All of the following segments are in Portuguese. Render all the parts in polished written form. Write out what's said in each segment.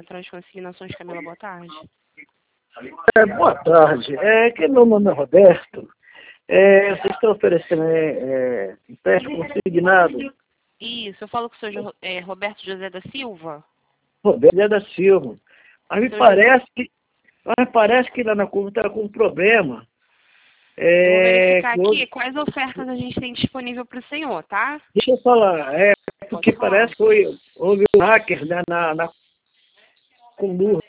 Central de Consignações, Camila, boa tarde. Boa tarde. Que meu nome é Roberto. Vocês estão oferecendo empréstimo consignado? Isso, eu falo com o senhor Roberto José da Silva. Roberto da Silva. Mas me parece que lá na curva está com um problema. Eu vou verificar aqui quais ofertas a gente tem disponível para o senhor, tá? Deixa eu falar. Porque parece que houve um hacker na Condur.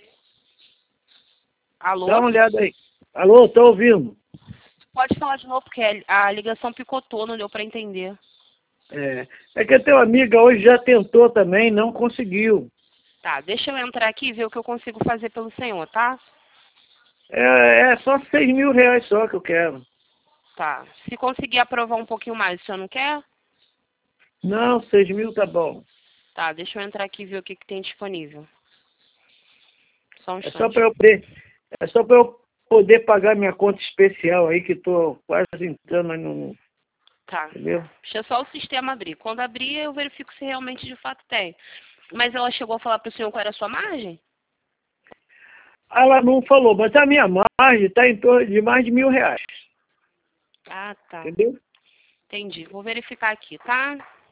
Alô? Dá uma olhada aí. Alô, estou ouvindo. Pode falar de novo, porque a ligação picotou, não deu para entender. É que a teu amiga hoje já tentou também, não conseguiu. Tá, deixa eu entrar aqui e ver o que eu consigo fazer pelo senhor, tá? É só R$6.000 só que eu quero. Tá. Se conseguir aprovar um pouquinho mais, o senhor não quer? Não, 6.000 tá bom. Tá, deixa eu entrar aqui e ver o que tem disponível. Só um É instante. só para eu poder pagar minha conta especial aí, que estou quase entrando aí no... Tá. Entendeu? Deixa só o sistema abrir. Quando abrir, eu verifico se realmente de fato tem. Mas ela chegou a falar para o senhor qual era a sua margem? Ela não falou, mas a minha margem está em torno de mais de R$1.000. Ah, tá. Entendeu? Entendi. Vou verificar aqui, tá?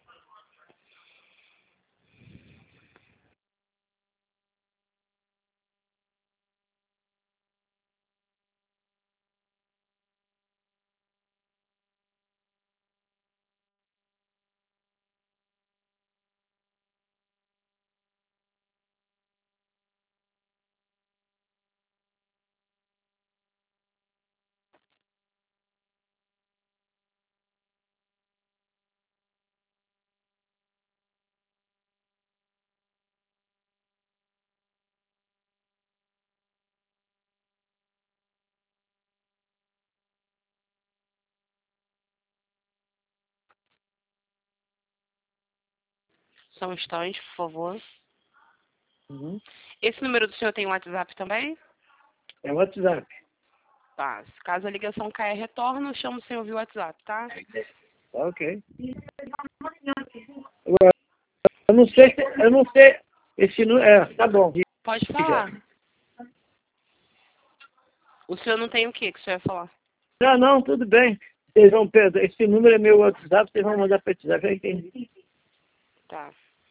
Só um instante, por favor. Uhum. Esse número do senhor tem WhatsApp também? É o WhatsApp. Tá. Caso a ligação caia retorno, eu chamo sem ouvir o WhatsApp, tá? Tá ok. Agora, eu não sei, esse não, tá bom. Pode falar. O senhor não tem o que o senhor ia falar? Não, tudo bem. Vocês vão, esse número é meu WhatsApp, vocês vão mandar para o WhatsApp, eu entendi. Tá.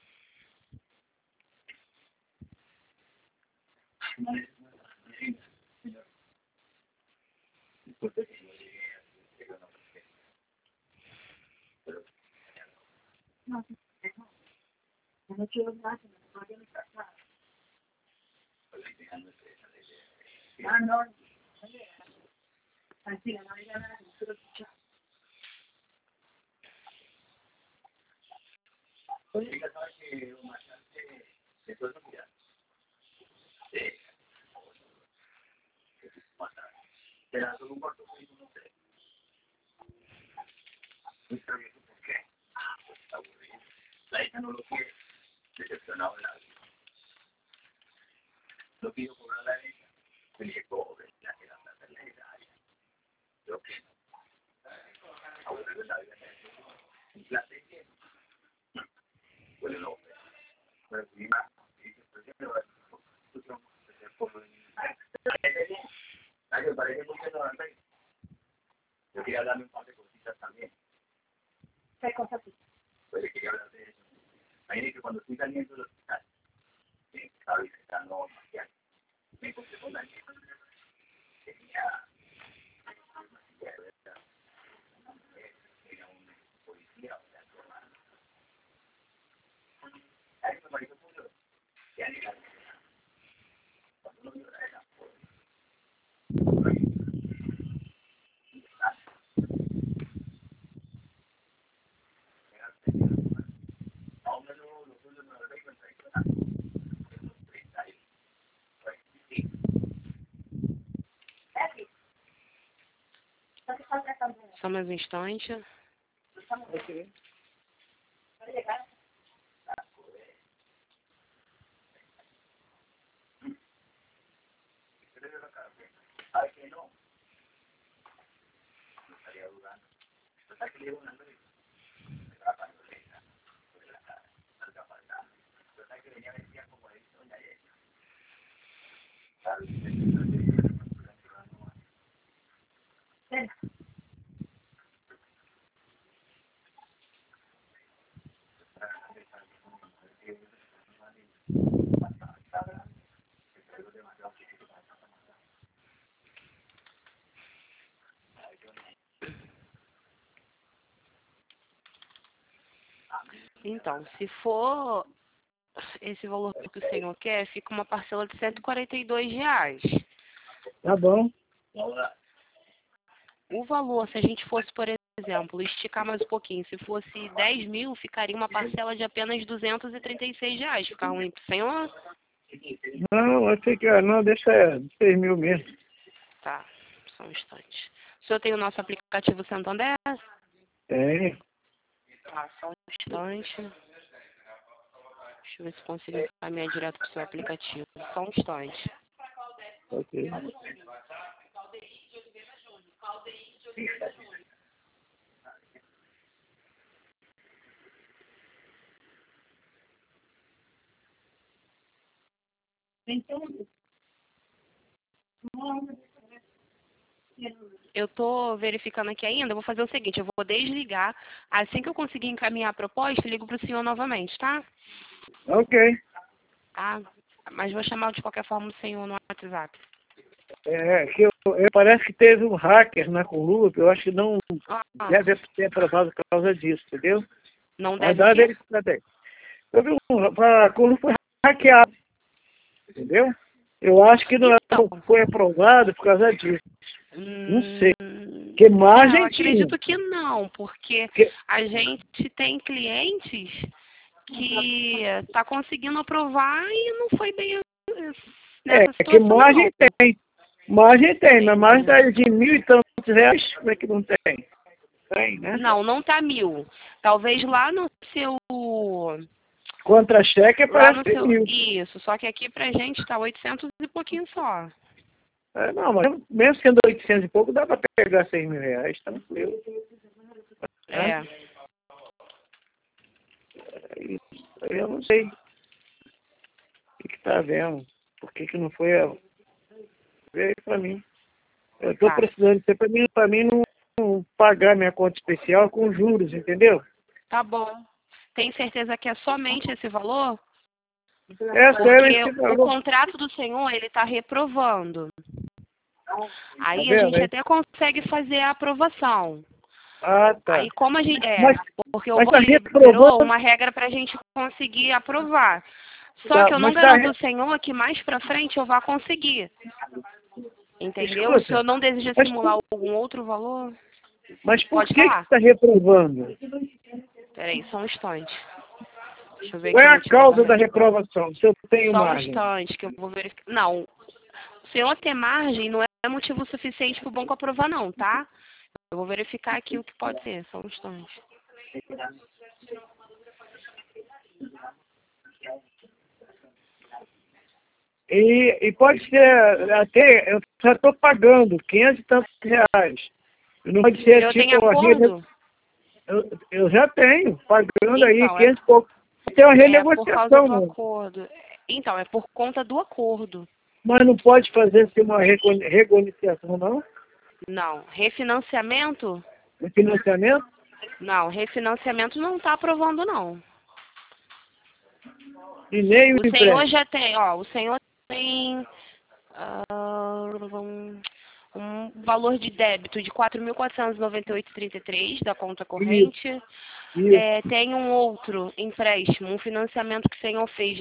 Só mais um instante. Ok. Então, se for esse valor que o senhor quer, fica uma parcela de R$ 142. Tá bom. O valor, se a gente fosse, por exemplo, esticar mais um pouquinho, se fosse 10 mil, ficaria uma parcela de apenas R$ 236. Fica ruim pro senhor? Não, eu sei que não, deixa 6 mil mesmo. Tá, só um instante. O senhor tem o nosso aplicativo Santander? Tem. Tá, só um instante. Deixa eu ver se consigo encaminhar direto pro seu aplicativo. Só um instante. Ok. Eu tô verificando aqui ainda, eu vou fazer o seguinte, eu vou desligar. Assim que eu conseguir encaminhar a proposta, eu ligo pro senhor novamente, tá? Ok. Ah, mas vou chamar de qualquer forma o senhor no WhatsApp. Parece que teve um hacker na Conlup, eu acho que não Ah, deve ter aprovado por causa disso, entendeu? não Mas deve o dá quê? verificar bem. Eu vi a Conlup foi hackeada, entendeu? Eu acho que não Então, foi aprovado por causa disso. Não sei. Que eu margem tinha? acredito que não, porque Que, a gente tem clientes que tá conseguindo aprovar e não foi bem nessa que situação, margem não. tem? Margem tem, mas mais Entendi. de 1.000 e tantos reais, como é que não tem? Tem, né? Não, não tá 1.000. Talvez lá no seu... Contra-cheque Lá parece no que tem seu... 1.000. Isso, só que aqui pra gente tá 800 e pouquinho só. Não, mas mesmo sendo 800 e pouco, dá para pegar 6 mil reais, tranquilo. Né? É. Isso aí eu não sei o que tá vendo. Por que não foi veio para mim. Eu estou Tá. precisando disso para mim não pagar minha conta especial com juros, entendeu? Tá bom. Tem certeza que é somente esse valor? É sério Porque esse o valor. contrato do senhor, ele tá reprovando. Tá Aí a vendo gente aí? até consegue fazer a aprovação. Ah, tá. Aí como a gente... Mas, porque o mas banco tá liberou reprovando. uma regra pra gente conseguir aprovar. Só Tá, que eu não mas tá. garanto ao senhor que mais pra frente eu vá conseguir. Entendeu? O senhor Escuta, não deseja mas, simular algum outro valor? mas por Pode que falar. está reprovando? Peraí, só um instante. Deixa eu ver Qual aqui é o a motivo da causa da reprovação. reprovação? Se eu tenho Só um margem. instante que eu vou verificar. Não, o senhor ter margem não é motivo suficiente para o banco aprovar não, tá? Eu vou verificar aqui o que pode ser, só um instante. E pode ser até, eu já estou pagando 500 e tantos reais. Não pode O ser senhor tem tipo, acordo? eu já tenho, pagando aí Então, 500 e pouco. Tem uma é por causa renegociação, do não. acordo. Então, é por conta do acordo. Mas não pode fazer assim, uma renegociação, não? Não. Refinanciamento? No financiamento? Não, refinanciamento não está aprovando não. E nem o O senhor empréstimo. já tem, ó, o senhor tem um valor de débito de 4.498,33 da conta Isso, corrente. isso, Tem um outro empréstimo, um financiamento que o senhor fez de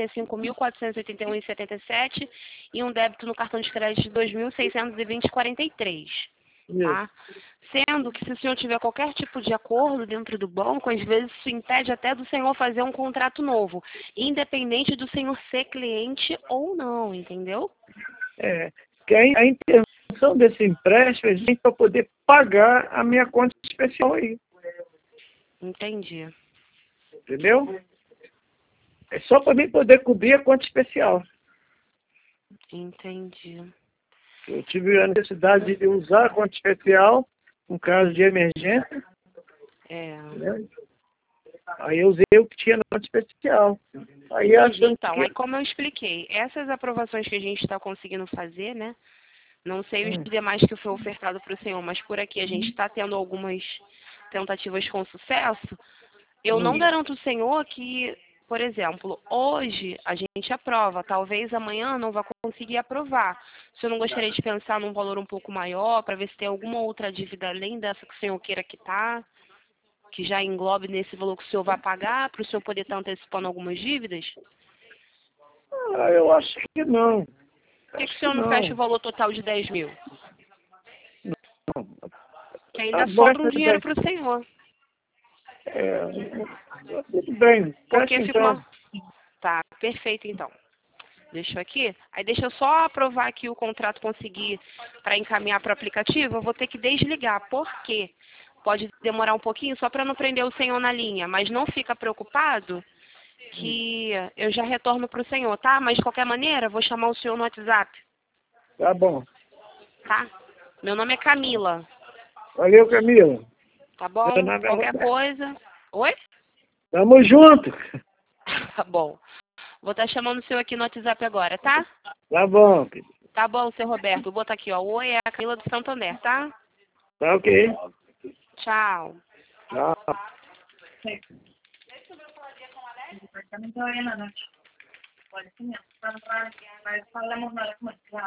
35.481,77 e um débito no cartão de crédito de 2.620,43, isso. tá? Sendo que se o senhor tiver qualquer tipo de acordo dentro do banco, às vezes isso impede até do senhor fazer um contrato novo, independente do senhor ser cliente ou não, entendeu? Que a intenção desse empréstimo é para poder pagar a minha conta especial aí. Entendi. Entendeu? É só para mim poder cobrir a conta especial. Entendi. Eu tive a necessidade de usar a conta especial, no caso de emergência. É. Entendeu? Aí eu usei o que tinha nota especial. Aí achando Então, que... aí como eu expliquei, essas aprovações que a gente está conseguindo fazer, né? Não sei os demais que foi ofertado para o senhor, mas por aqui a gente está tendo algumas tentativas com sucesso. Eu não garanto ao senhor que, por exemplo, hoje a gente aprova, talvez amanhã não vá conseguir aprovar. O senhor não gostaria de pensar num valor um pouco maior para ver se tem alguma outra dívida além dessa que o senhor queira quitar, que já englobe nesse valor que o senhor vai pagar, para o senhor poder estar antecipando algumas dívidas? eu acho que não. Por que o Acho que senhor não fecha o não. valor total de 10 mil? Não. Que ainda sobra um Abaixo de dinheiro 10. para o senhor. Tudo bem. Porque Fecha fica então. uma... Tá, perfeito então. Deixa eu aqui. Aí deixa eu só aprovar aqui o contrato conseguir para encaminhar para o aplicativo. Eu vou ter que desligar. Por quê? Pode demorar um pouquinho só para não prender o senhor na linha. Mas não fica preocupado que eu já retorno para o senhor, tá? Mas de qualquer maneira, eu vou chamar o senhor no WhatsApp, Tá bom. tá? Meu nome é Camila, Valeu, Camila. tá Meu bom? nome é Qualquer Roberto. coisa... Oi? Tamo junto. Tá bom. Vou estar chamando o senhor aqui no WhatsApp agora, tá? Tá bom. Tá bom, seu Roberto. Vou botar aqui, ó. Oi, é a Camila do Santander, tá? Tá ok. Tchau. Tchau.